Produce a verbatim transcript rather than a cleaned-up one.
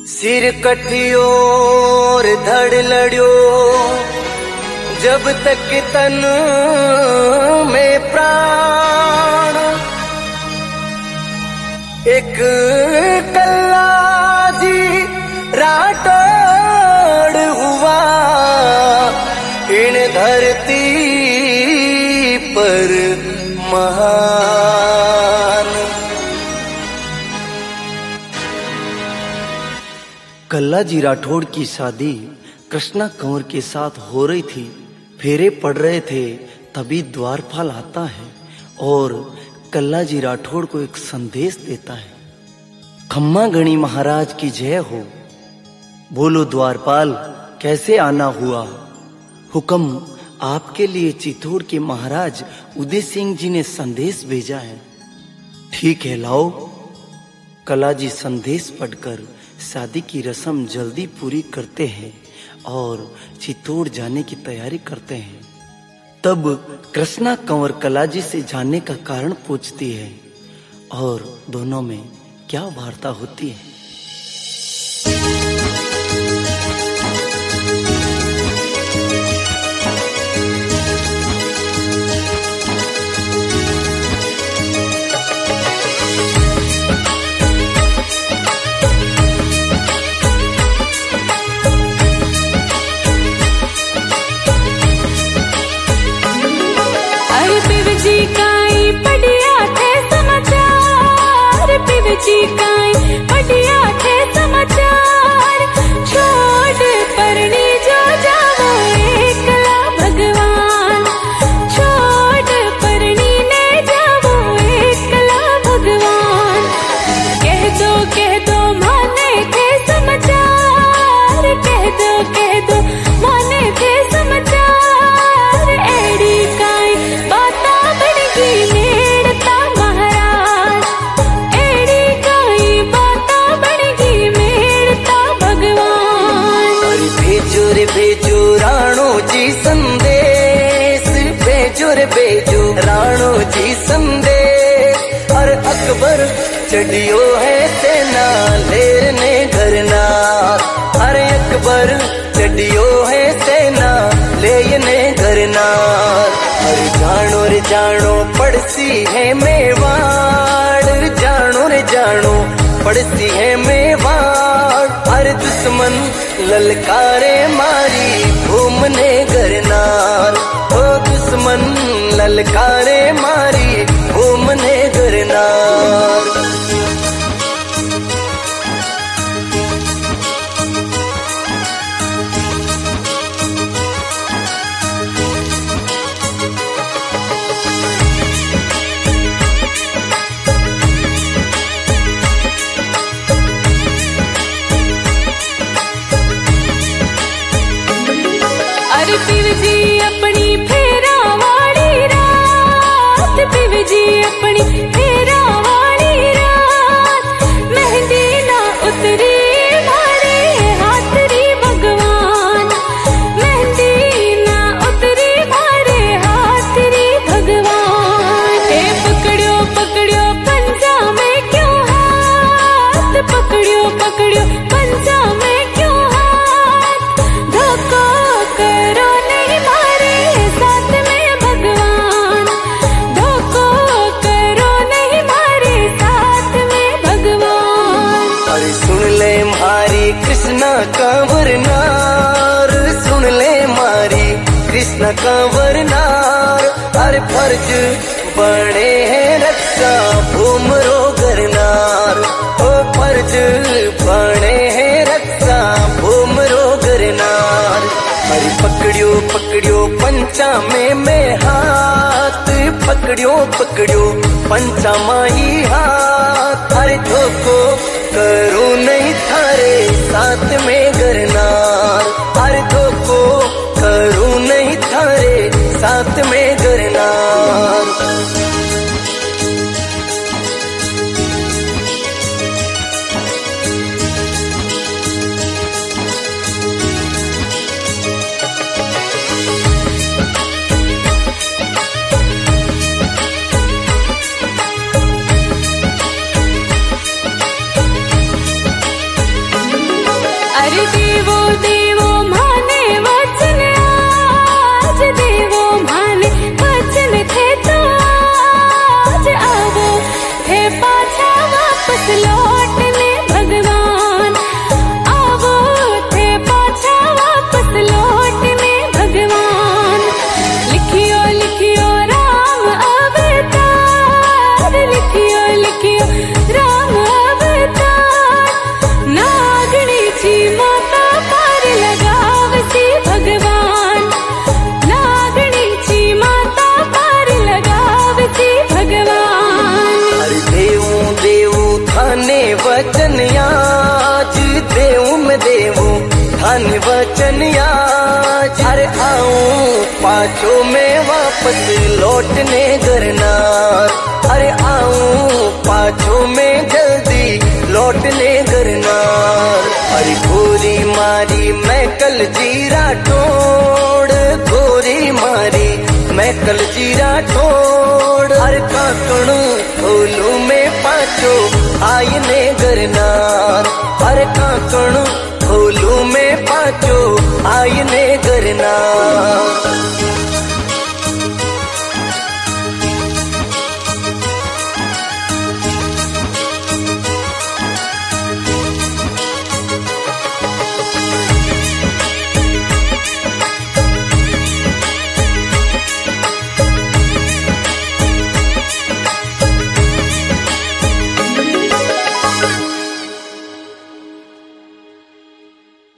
सिर कटियो और धड़ लड़ियो, जब तक तन में प्राण। एक कल्ला जी राठौड़ हुआ इन धरती पर महान। कल्ला जी राठौड़ की शादी कृष्णा कंवर के साथ हो रही थी। फेरे पड़ रहे थे, तभी द्वारपाल आता है और कल्ला जी राठौड़ को एक संदेश देता है। खम्मा गणी महाराज की जय हो। बोलो द्वारपाल, कैसे आना हुआ? हुक्म, आपके लिए चित्तौड़ के महाराज उदय सिंह जी ने संदेश भेजा है। ठीक है, लाओ। कल्ला जी संदेश पढ़कर शादी की रस्म जल्दी पूरी करते हैं और चित्तौड़ जाने की तैयारी करते हैं। तब कृष्णा कंवर कल्ला जी से जानने का कारण पूछती है और दोनों में क्या वार्ता होती है। जी काई बढ़िया थे समाचार, छोड़ परनी जो जावो एकला भगवान, छोड़ परनी ने जावो एकला भगवान। कह दो कह दो माने थे समाचार, कह दो कह दो माने थे समाचार। एड़ी काई बाता बन गई मेड़ता महाराज, भेजो रे भेजो राणो जी संदेश, भेजो रे भेजो राणो जी संदेश। और अकबर चढ़ियो है सेना लेरने घरना, अरे अकबर चढ़ियो है सेना लेने घरना। अरे जानो रे जानो पड़सी है मेवाड़, जानो रे जानो पड़सी है मेवाड़। अरे दुश्मन ललकारे मारी घूमने घरनार, ओ दुश्मन ललकारे मारी घूमने घरनार। पिव जी अपनी फेरा वाली रात, पिव जी अपनी फेरा वाली रात। मेहंदी ना उतरी मारे हाथ री भगवान, मेहंदी ना उतरी मारे हाथ री भगवान। हे पकड़ियो पकड़ियो पंजा में क्यों हाथ, पकड़ियो पकड़ियो पंजा में क्यों हाथ। धोखो करो कृष्णा कंवर नार, सुन ले मारी कृष्णा कंवर नार। अरे फर्ज बड़े हैं रक्षा भूमरो घरनार, ओ फर्ज बड़े हैं रक्षा भूमरो घरनार। अरे पकड़ियो पकड़ियो पंचा में मैं हाथ, पकड़ियो पकड़ियो पंचा माही हाथ। अरे धोखो करो नहीं थारे साथ में घरनार, अरे धोखो करो नहीं थारे साथ में घरनार। लिखियो राम अवतार। नागणीची माता पार लगावसी भगवान, नागणीची माता पार लगावसी भगवान। अरे देवू देवू थाने वचन आज, देवू में देवू थाने वचन आज। अरे आऊं पाछो में वापस लौटने गरनार, अरे आऊं पाछो में जल्दी लौटने गरनार। अरे गोरी मारी मैं कल जीरा ठोड़, गोरी मारी मैं कल जीरा ठोड़। अरे काकणू खोलू में पाछो आईने गरनार, अरे काकणू खोलू में पाछो आई